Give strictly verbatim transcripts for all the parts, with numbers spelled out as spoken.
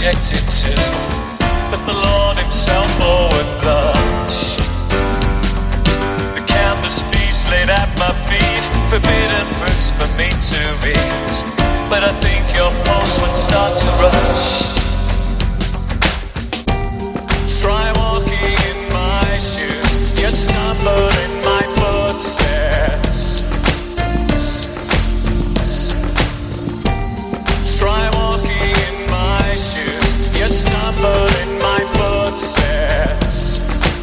subjected to, but the Lord himself would blush. The canvas piece laid at my feet, forbidden fruits for me to eat, but I think your pulse would start to rush. Try walking in my shoes, you stumble in my footsteps. Try walking in my shoes, you stumble in my footsteps.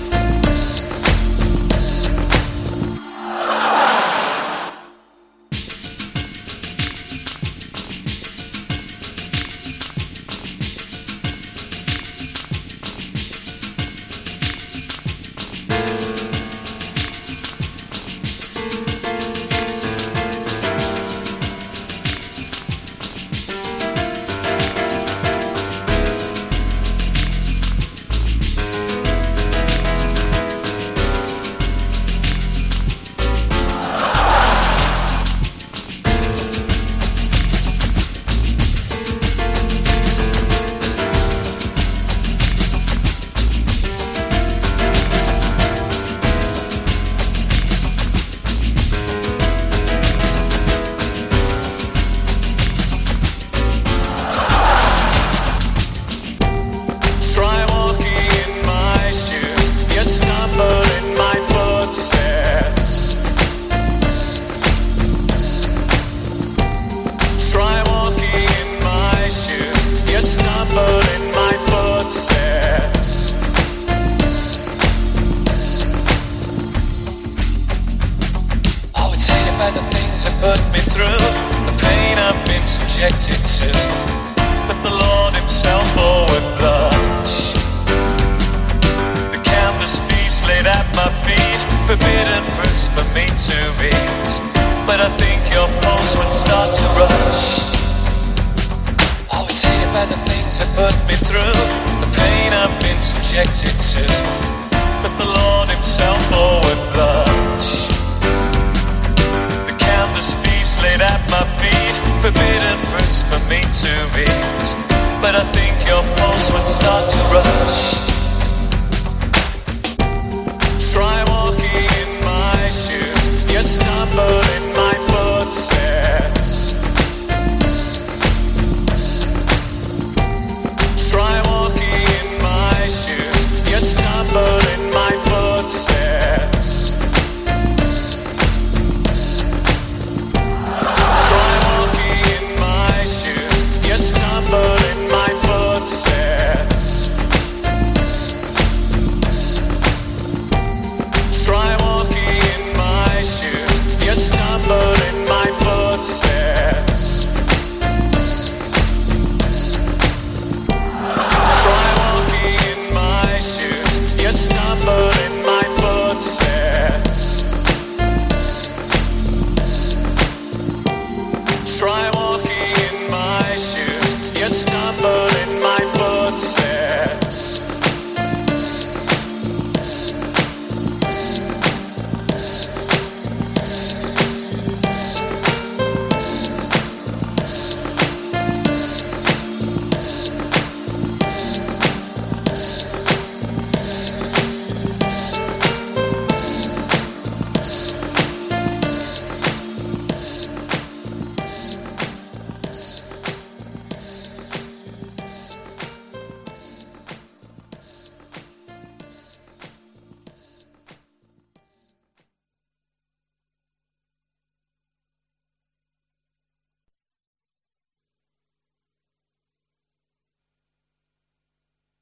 The things have put me through, the pain I've been subjected to, but the Lord himself would blush. The canvas piece laid at my feet, forbidden fruits for me to eat, but I think your pulse would start to rush. I would tell you about the things that put me through, the pain I've been subjected to, but the Lord himself would blush. Canvas piece laid at my feet, forbidden fruits for me to eat, but I think your pulse would